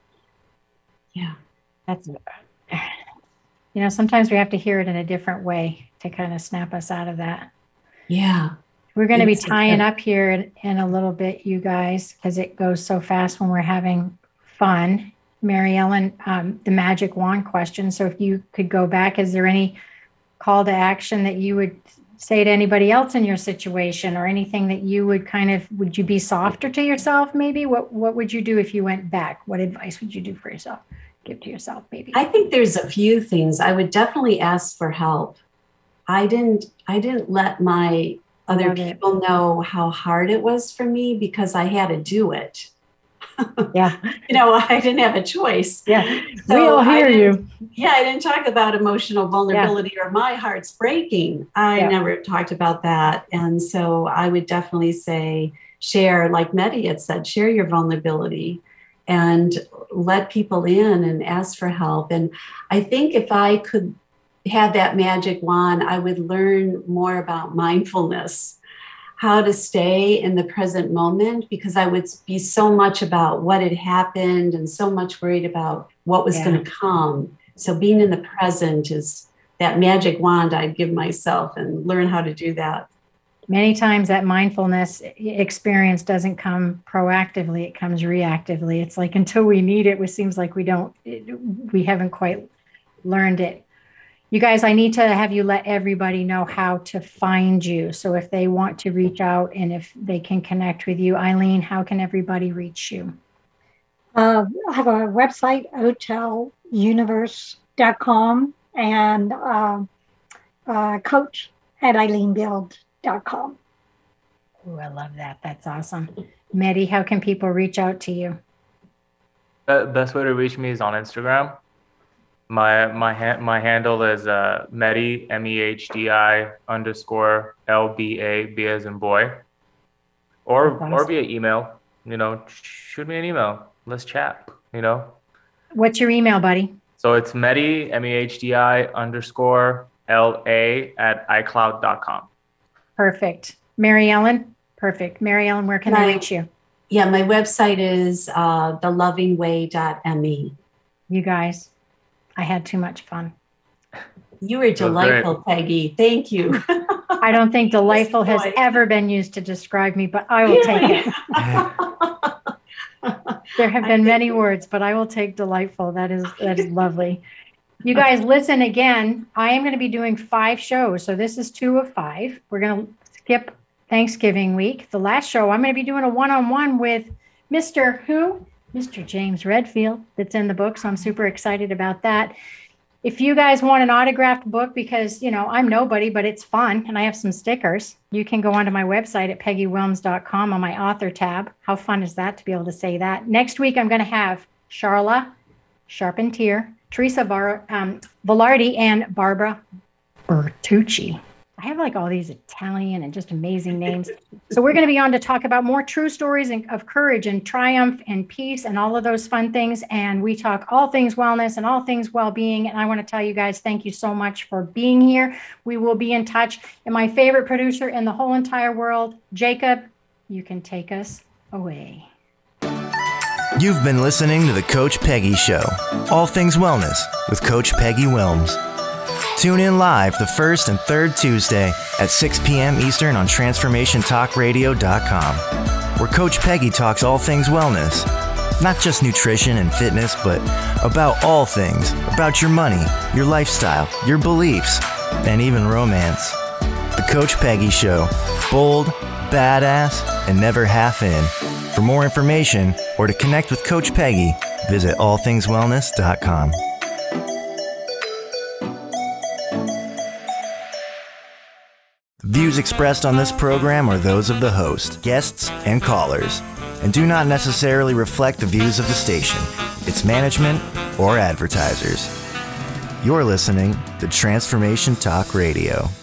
D: Yeah.
B: That's, you know, sometimes we have to hear it in a different way to kind of snap us out of that.
D: Yeah.
B: We're going to be
D: It's
B: tying
D: okay.
B: up here in, in a little bit, you guys, because it goes so fast when we're having fun. Mary Ellen, um, the magic wand question. So if you could go back, is there any call to action that you would say to anybody else in your situation, or anything that you would kind of, would you be softer to yourself maybe? What What would you do if you went back? What advice would you do for yourself? Give to yourself maybe?
D: I think there's a few things. I would definitely ask for help. I didn't, I didn't let my other
B: Love
D: people
B: it.
D: know how hard it was for me because I had to do it.
B: Yeah.
D: You know, I didn't have a choice.
B: Yeah.
D: So
B: we all
D: I
B: hear
D: didn't-
B: you.
D: Yeah, I didn't talk about emotional vulnerability or my heart's breaking. I
B: Yeah.
D: never talked about that. And so I would definitely say, share, like Medi had said, share your vulnerability and let people in and ask for help. And I think if I could have that magic wand, I would learn more about mindfulness, how to stay in the present moment, because I would be so much about what had happened and so much worried about what was
B: Yeah.
D: going to come. So being in the present is that magic wand I'd give myself and learn how to do that.
B: Many times that mindfulness experience doesn't come proactively, it comes reactively. It's like until we need it, it seems like we don't, it, we haven't quite learned it. You guys, I need to have you let everybody know how to find you. So if they want to reach out and if they can connect with you, Eileen, how can everybody reach you?
E: Uh, I have a website, hotel universe dot com, and uh, uh, coach at eileen build dot com.
B: Oh, I love that. That's awesome. Medi, how can people reach out to you?
C: The best way to reach me is on Instagram. My my ha- my handle is uh, Mehdi, M E H D I underscore L B A, B as in boy. Or
B: Awesome.
C: or via email. You know, shoot me an email. Let's chat, you know.
B: What's your email, buddy?
C: So it's Mehdi, M E H D I underscore L A at iCloud dot com.
B: Perfect. Mary Ellen? Perfect. Mary Ellen, where can
D: My-
B: they reach you?
D: Yeah, my website is uh, the loving way dot m e.
B: You guys, I had too much fun.
D: You were delightful, Peggy. Thank you.
B: I don't think delightful has
D: Boy.
B: ever been used to describe me, but I will take it. There have been many words, but I will take delightful. That is that is lovely. You guys, listen again. I am going to be doing five shows. So this is two of five. We're going to skip Thanksgiving week. The last show, I'm going to be doing a one-on-one with Mister who? Mister James Redfield, that's in the book. So I'm super excited about that. If you guys want an autographed book, because, you know, I'm nobody, but it's fun and I have some stickers, you can go onto my website at peggy wilms dot com on my author tab. How fun is that to be able to say that? Next week, I'm going to have Charla Charpentier, Teresa Bar- um, Velarde, and Barbara Bertucci. I have like all these Italian and just amazing names. So we're going to be on to talk about more true stories of courage and triumph and peace and all of those fun things. And we talk all things wellness and all things well-being. And I want to tell you guys, thank you so much for being here. We will be in touch. And my favorite producer in the whole entire world, Jacob, you can take us away.
A: You've been listening to The Coach Peggy Show, all things wellness with Coach Peggy Wilms. Tune in live the first and third Tuesday at six p.m. Eastern on transformation talk radio dot com, where Coach Peggy talks all things wellness. Not just nutrition and fitness, but about all things, about your money, your lifestyle, your beliefs, and even romance. The Coach Peggy Show, bold, badass, and never half in. For more information or to connect with Coach Peggy, visit all things wellness dot com. The views expressed on this program are those of the host, guests, and callers, and do not necessarily reflect the views of the station, its management, or advertisers. You're listening to Transformation Talk Radio.